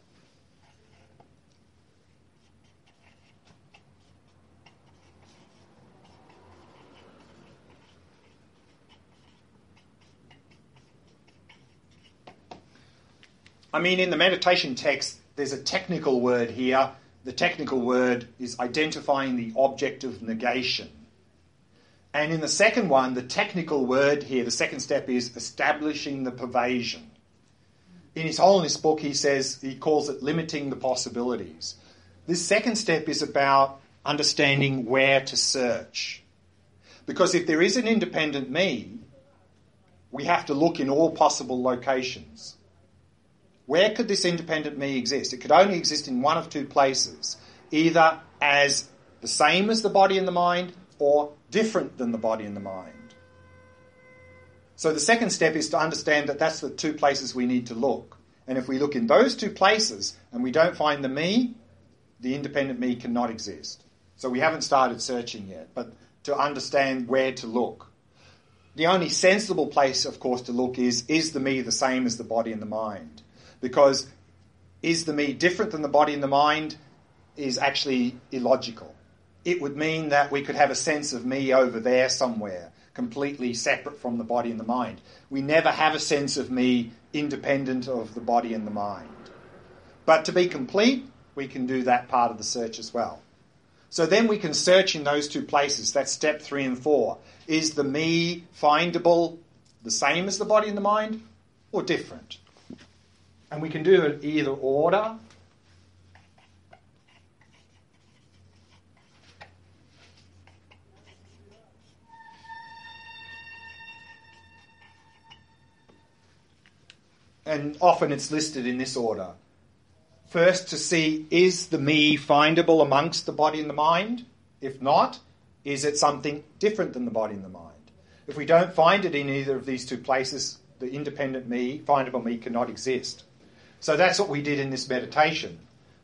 in the meditation text, there's a technical word here. The technical word is identifying the object of negation. And in the second one, the technical word here, the second step is establishing the pervasion. In His Holiness book, he calls it limiting the possibilities. This second step is about understanding where to search. Because if there is an independent me, we have to look in all possible locations. Where could this independent me exist? It could only exist in one of two places, either as the same as the body and the mind or different than the body and the mind. So the second step is to understand that that's the two places we need to look. And if we look in those two places and we don't find the me, the independent me cannot exist. So we haven't started searching yet, but to understand where to look. The only sensible place, of course, to look is the me the same as the body and the mind? Because is the me different than the body and the mind is actually illogical. It would mean that we could have a sense of me over there somewhere, completely separate from the body and the mind. We never have a sense of me independent of the body and the mind. But to be complete, we can do that part of the search as well. So then we can search in those two places. That's step 3 and 4. Is the me findable the same as the body and the mind or different? And we can do it either order. And often it's listed in this order. First, to see, is the me findable amongst the body and the mind? If not, is it something different than the body and the mind? If we don't find it in either of these two places, the independent me, findable me, cannot exist. So that's what we did in this meditation.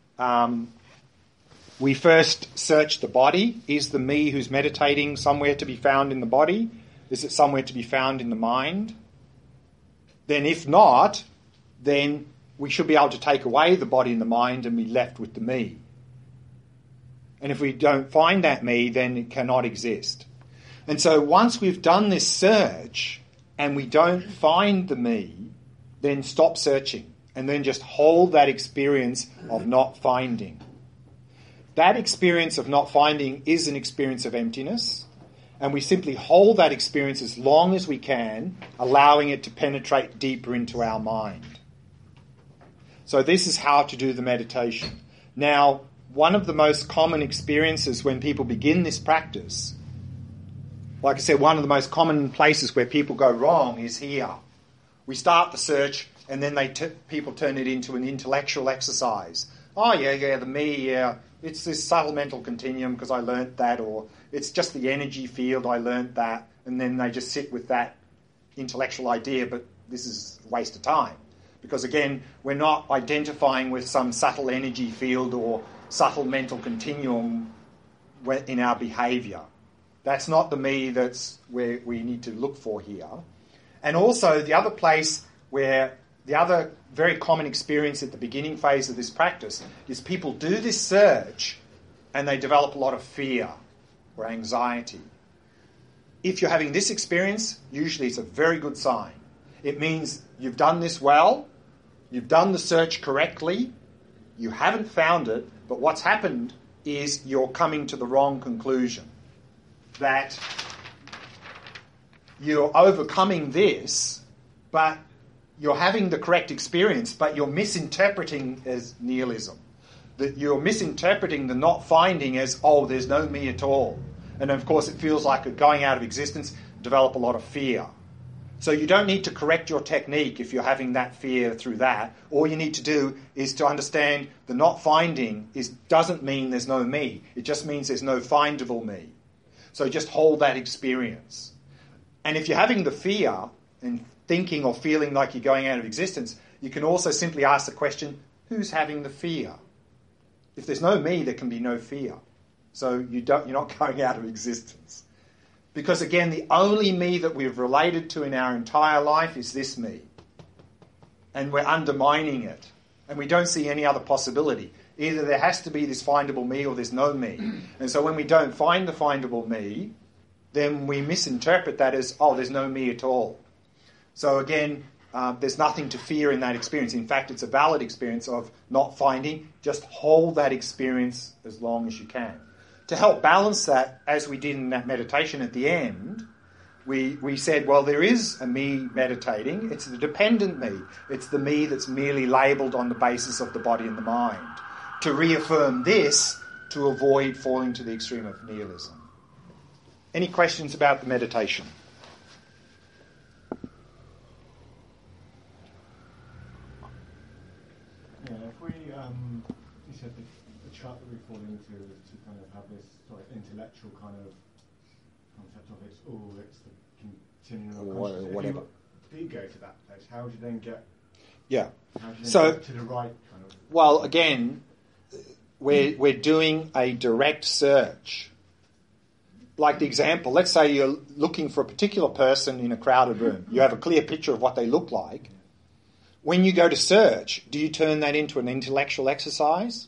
We first searched the body. Is the me who's meditating somewhere to be found in the body? Is it somewhere to be found in the mind? Then if not, then we should be able to take away the body and the mind and be left with the me. And if we don't find that me, then it cannot exist. And so once we've done this search and we don't find the me, then stop searching and then just hold that experience of not finding. That experience of not finding is an experience of emptiness, and we simply hold that experience as long as we can, allowing it to penetrate deeper into our mind. So this is how to do the meditation. Now, one of the most common experiences when people begin this practice, like I said, one of the most common places where people go wrong is here. We start the search and then people turn it into an intellectual exercise. Oh, yeah, the me, yeah, it's this subtle mental continuum because I learnt that, or it's just the energy field, I learnt that, and then they just sit with that intellectual idea, but this is a waste of time. Because again, we're not identifying with some subtle energy field or subtle mental continuum in our behaviour. That's not the me that's where we need to look for here. And also the other place where the other very common experience at the beginning phase of this practice is people do this search and they develop a lot of fear or anxiety. If you're having this experience, usually it's a very good sign. It means you've done this well, you've done the search correctly, you haven't found it, but what's happened is you're coming to the wrong conclusion. That you're overcoming this, but you're having the correct experience, but you're misinterpreting as nihilism. That you're misinterpreting the not finding as, oh, there's no me at all. And of course it feels like a going out of existence, develop a lot of fear. So you don't need to correct your technique if you're having that fear through that. All you need to do is to understand the not finding doesn't mean there's no me. It just means there's no findable me. So just hold that experience. And if you're having the fear and thinking or feeling like you're going out of existence, you can also simply ask the question, who's having the fear? If there's no me, there can be no fear. So you're not going out of existence. Because again, the only me that we've related to in our entire life is this me. And we're undermining it. And we don't see any other possibility. Either there has to be this findable me or there's no me. And so when we don't find the findable me, then we misinterpret that as, oh, there's no me at all. So again, there's nothing to fear in that experience. In fact, it's a valid experience of not finding. Just hold that experience as long as you can. To help balance that, as we did in that meditation at the end, we said, well, there is a me meditating. It's the dependent me. It's the me that's merely labelled on the basis of the body and the mind. To reaffirm this, to avoid falling to the extreme of nihilism. Any questions about the meditation? Yeah, if we, you said the trap that we fall into is to kind of have this sort of intellectual kind of concept of it's the continuum of consciousness. Whatever. If you go to that place, how would you then get... Yeah. How do you So- get to the right kind of... Well, again, we're doing a direct search. Like the example, let's say you're looking for a particular person in a crowded room. You have a clear picture of what they look like. When you go to search, do you turn that into an intellectual exercise?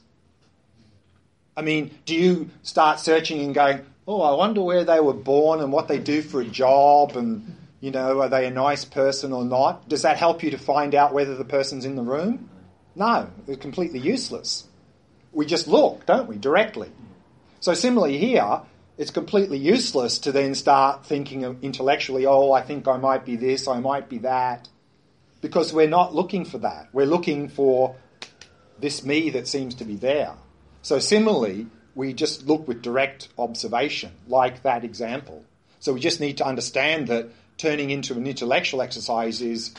I mean, do you start searching and going, oh, I wonder where they were born and what they do for a job and, you know, are they a nice person or not? Does that help you to find out whether the person's in the room? No, it's completely useless. We just look, don't we, directly. So similarly here, it's completely useless to then start thinking intellectually, oh, I think I might be this, I might be that, because we're not looking for that. We're looking for this me that seems to be there. So similarly, we just look with direct observation, like that example. So we just need to understand that turning into an intellectual exercise is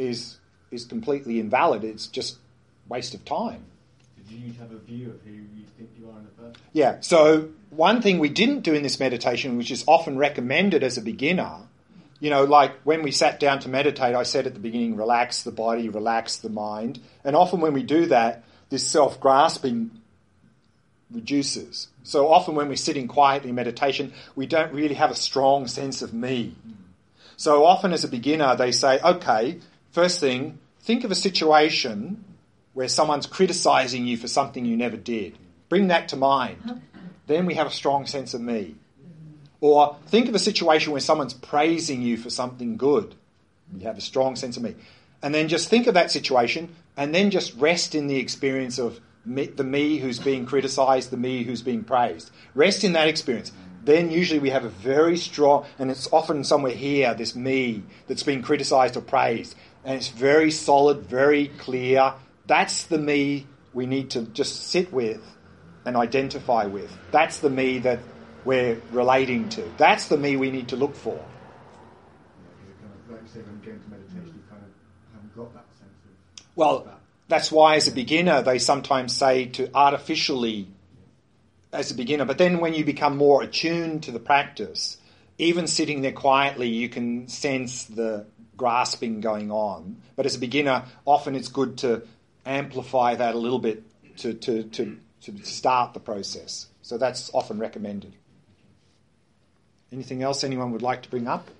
completely invalid. It's just waste of time. Did you have a view of who you think you are in the first place? Yeah, so one thing we didn't do in this meditation, which is often recommended as a beginner, you know, like when we sat down to meditate, I said at the beginning, relax the body, relax the mind. And often when we do that, this self-grasping reduces. So often when we're sitting quietly in meditation, we don't really have a strong sense of me. So often as a beginner, they say, okay, first thing, think of a situation where someone's criticising you for something you never did. Bring that to mind. Then we have a strong sense of me. Or think of a situation where someone's praising you for something good. You have a strong sense of me. And then just think of that situation and then just rest in the experience of the me who's being criticised, the me who's being praised. Rest in that experience. Then usually we have a very strong, and it's often somewhere here, this me that's being criticised or praised. And it's very solid, very clear. That's the me we need to just sit with and identify with. That's the me that we're relating to. That's the me we need to look for. Yeah, kind of, like you say, when you get into meditation, you kind of haven't got that sense of... Well, that. that's why as a beginner they sometimes say to artificially, as a beginner, but then when you become more attuned to the practice, even sitting there quietly, you can sense the grasping going on. But as a beginner, often it's good to amplify that a little bit to start the process. So that's often recommended. Anything else anyone would like to bring up?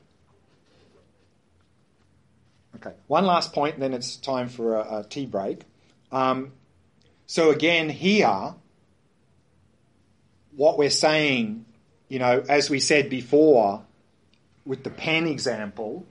Okay, one last point, and then it's time for a tea break. So again, here, what we're saying, you know, as we said before, with the pen example,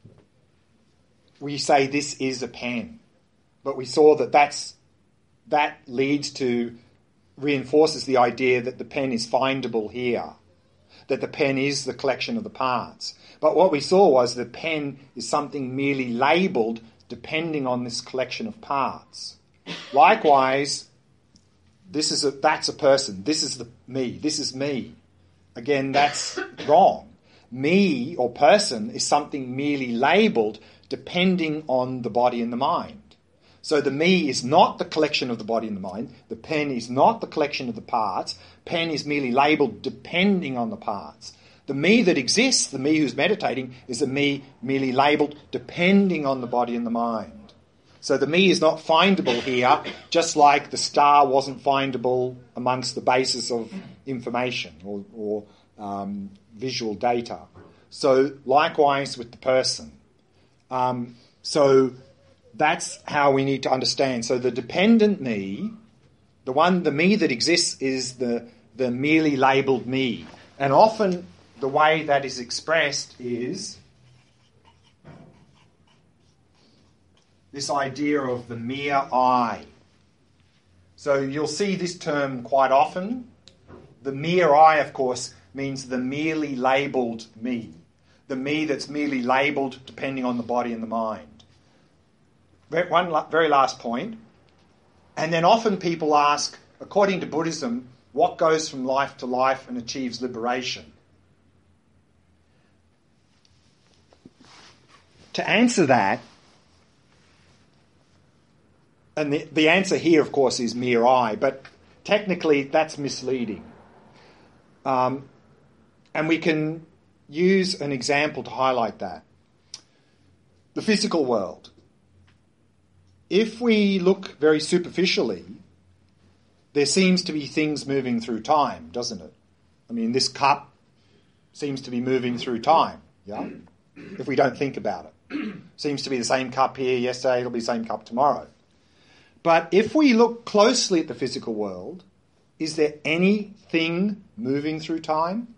we say this is a pen. But we saw that leads to, reinforces the idea that the pen is findable here, that the pen is the collection of the parts. But what we saw was the pen is something merely labelled depending on this collection of parts. Likewise, that's a person. This is me. This is me. Again, that's wrong. Me or person is something merely labelled depending on the body and the mind. So the me is not the collection of the body and the mind. The pen is not the collection of the parts. Pen is merely labelled depending on the parts. The me that exists, the me who's meditating, is a me merely labelled depending on the body and the mind. So the me is not findable here, just like the star wasn't findable amongst the basis of information or visual data. So likewise with the person. So that's how we need to understand. So the dependent me, the me that exists is the merely labelled me. And often the way that is expressed is this idea of the mere I. So you'll see this term quite often. The mere I, of course, means the merely labelled me. The me that's merely labelled depending on the body and the mind. One very last point. And then often people ask, according to Buddhism, what goes from life to life and achieves liberation? To answer that, and the answer here, of course, is mere I, but technically that's misleading. And we can use an example to highlight that. The physical world. if we look very superficially, there seems to be things moving through time, doesn't it? I mean, this cup seems to be moving through time, yeah? If we don't think about it. Seems to be the same cup here yesterday, it'll be the same cup tomorrow. But if we look closely at the physical world, is there anything moving through time?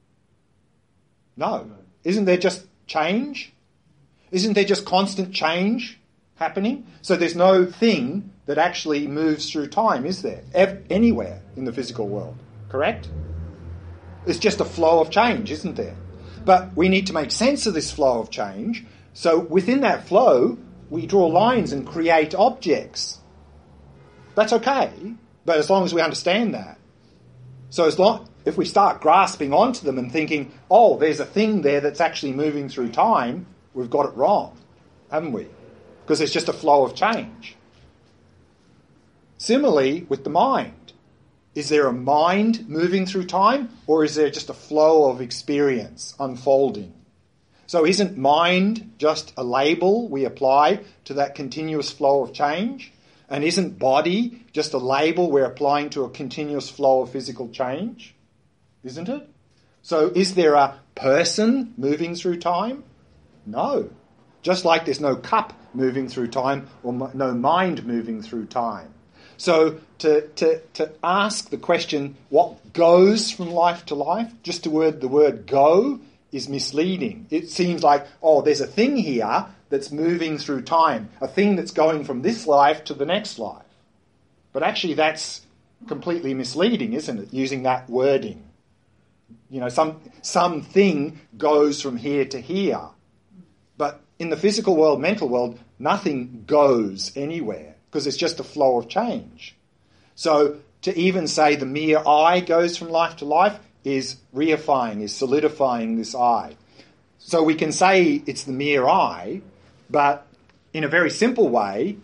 No. Isn't there just change? Isn't there just constant change happening? So there's no thing that actually moves through time, is there? Anywhere in the physical world, correct? It's just a flow of change, isn't there? But we need to make sense of this flow of change. So within that flow, we draw lines and create objects. That's okay, but as long as we understand that. So if we start grasping onto them and thinking, oh, there's a thing there that's actually moving through time, we've got it wrong, haven't we? Because it's just a flow of change. Similarly, with the mind. Is there a mind moving through time, or is there just a flow of experience unfolding? So isn't mind just a label we apply to that continuous flow of change? And isn't body just a label we're applying to a continuous flow of physical change? Isn't it? So is there a person moving through time? No. Just like there's no cup moving through time or no mind moving through time. So to ask the question, what goes from life to life, just the word go is misleading. It seems like, oh, there's a thing here that's moving through time, a thing that's going from this life to the next life. But actually that's completely misleading, isn't it, using that wording? You know, something goes from here to here. But in the physical world, mental world, nothing goes anywhere because it's just a flow of change. So to even say the mere I goes from life to life is reifying, is solidifying this I. So we can say it's the mere I, but in a very simple way,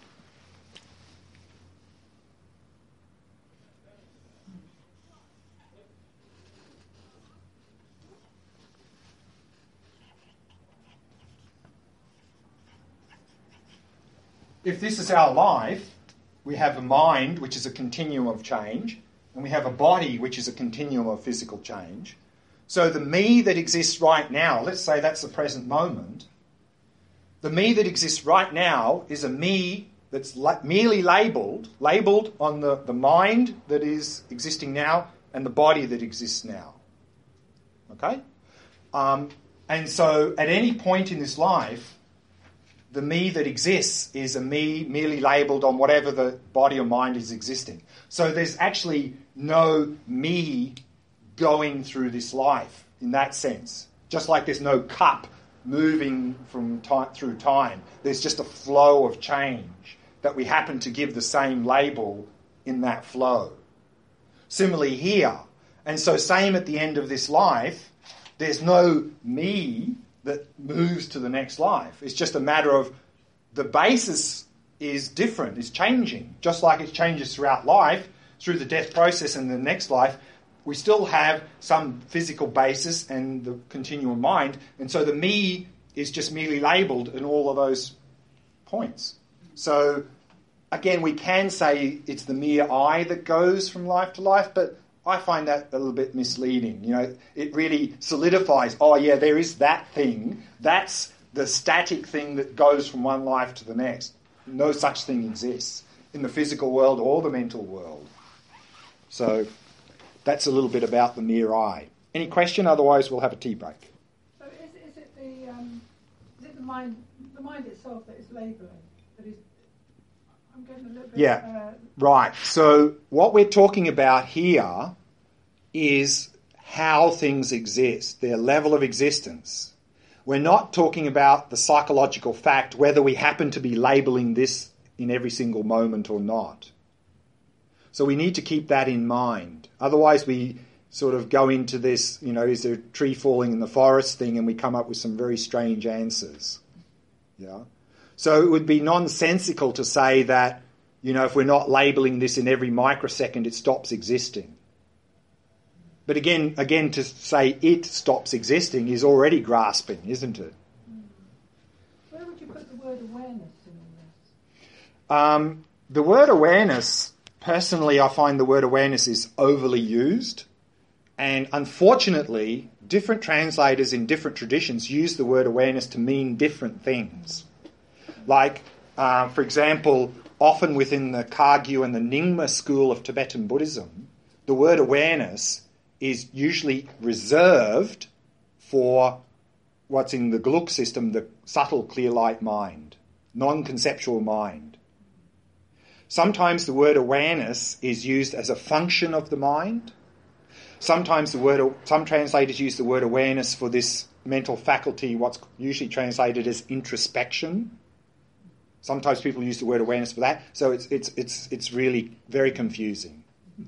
if this is our life, we have a mind, which is a continuum of change, and we have a body, which is a continuum of physical change. So the me that exists right now, let's say that's the present moment, the me that exists right now is a me that's merely labelled on the mind that is existing now and the body that exists now. Okay? And so at any point in this life, the me that exists is a me merely labelled on whatever the body or mind is existing. So there's actually no me going through this life in that sense. Just like there's no cup moving from through time. There's just a flow of change that we happen to give the same label in that flow. Similarly here. And so same at the end of this life, there's no me that moves to the next life. It's just a matter of the basis is different, is changing. Just like it changes throughout life, through the death process and the next life, we still have some physical basis and the continuum mind, and so the me is just merely labelled in all of those points. So, again, we can say it's the mere I that goes from life to life, but I find that a little bit misleading. You know, it really solidifies, oh yeah, there is that thing. That's the static thing that goes from one life to the next. No such thing exists in the physical world or the mental world. So that's a little bit about the mere I. Any question? Otherwise, we'll have a tea break. So is it the mind itself that is labelling? That is, I'm getting a little bit. Yeah, right. So what we're talking about here is how things exist, their level of existence. We're not talking about the psychological fact whether we happen to be labelling this in every single moment or not. So we need to keep that in mind. Otherwise we sort of go into this, you know, is there a tree falling in the forest thing, and we come up with some very strange answers. Yeah. So it would be nonsensical to say that, you know, if we're not labelling this in every microsecond, it stops existing. But again, to say it stops existing is already grasping, isn't it? Where would you put the word awareness in all this? The word awareness, personally, I find the word awareness is overly used. And unfortunately, different translators in different traditions use the word awareness to mean different things. Like, for example, often within the Kagyu and the Nyingma school of Tibetan Buddhism, the word awareness is usually reserved for what's in the Geluk system, the subtle clear light mind, non-conceptual mind. Sometimes the word awareness is used as a function of the mind. Sometimes some translators use the word awareness for this mental faculty, what's usually translated as introspection. Sometimes people use the word awareness for that. So it's really very confusing.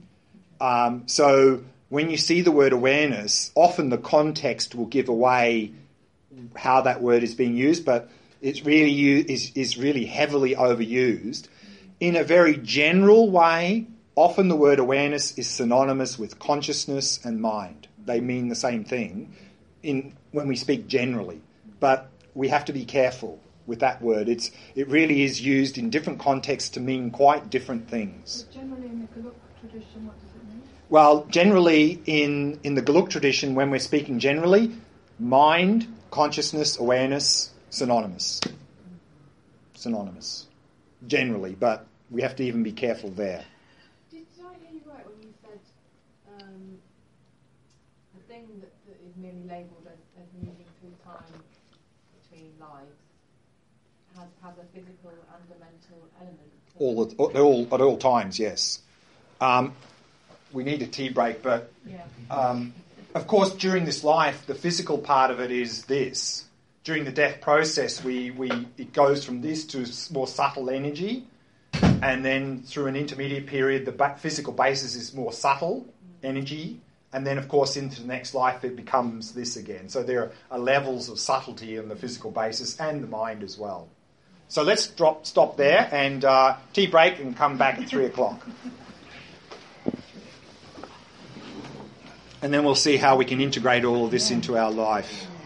So when you see the word awareness, often the context will give away how that word is being used, but it's really is really heavily overused. In a very general way, often the word awareness is synonymous with consciousness and mind. They mean the same thing when we speak generally. But we have to be careful with that word. It really is used in different contexts to mean quite different things. But generally in the Geluk tradition, what does it mean? Well, generally in the Geluk tradition, when we're speaking generally, mind, consciousness, awareness, synonymous. Synonymous. Generally, but we have to even be careful there. Did I hear you right when you said a thing that is merely labelled as moving through time between lives has a physical and a mental element? At all times, yes. We need a tea break, but of course during this life, the physical part of it is this. During the death process, it goes from this to more subtle energy, and then through an intermediate period, the physical basis is more subtle energy, and then, of course, into the next life, it becomes this again. So there are levels of subtlety in the physical basis and the mind as well. So let's stop there and tea break and come back at 3 o'clock. And then we'll see how we can integrate all of this into our life.